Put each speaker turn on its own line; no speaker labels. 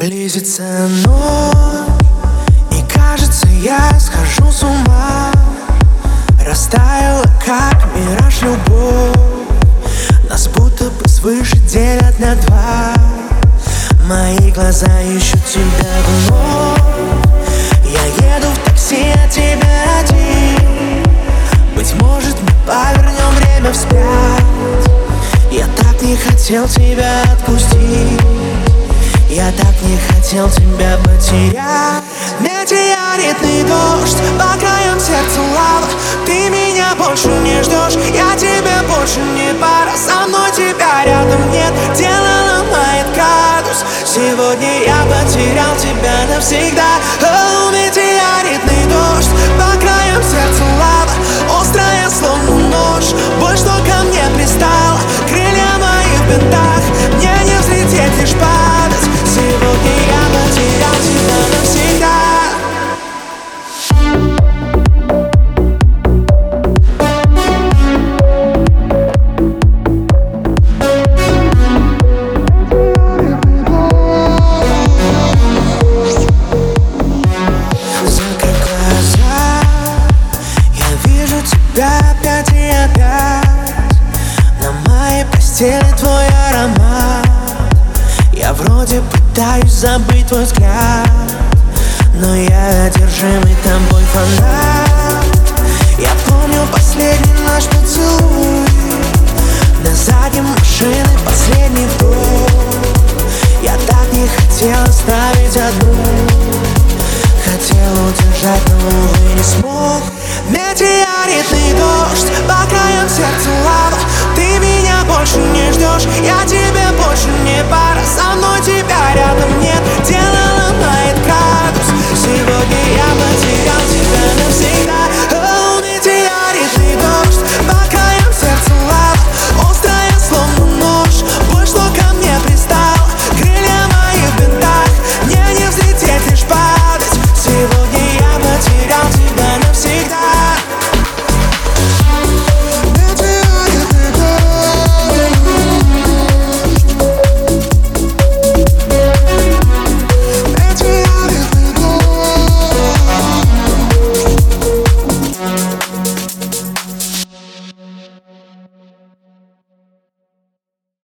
Близится ночь, и кажется, я схожу с ума. Растаяла, как мираж, любовь. Нас будто бы свыше делят на два. Мои глаза ищут тебя вновь. Я еду в такси, а тебя один. Быть может, мы повернем время вспять. Я так не хотел тебя отпустить. Я так не хотел тебя потерять. Метеоритный дождь, по краям сердца лава. Ты меня больше не ждешь, я тебе больше не пара. Со мной тебя рядом нет, дело ломает градус. Сегодня я потерял тебя навсегда. Метеоритный дождь, по краям сердца лава. Острая, словно нож, боль, что ко мне пристала. Крылья мои в бинтах, мне не взлететь, лишь падать. Сегодня я потерял тебя навсегда. Закрой глаза, я вижу тебя опять и опять. На моей постели твой аромат. Я вроде пытаюсь забыть твой взгляд, но я одержимый тобой фанат. Я помню последний наш поцелуй. На заднем машины последний вдох. Я так не хотел оставить одну.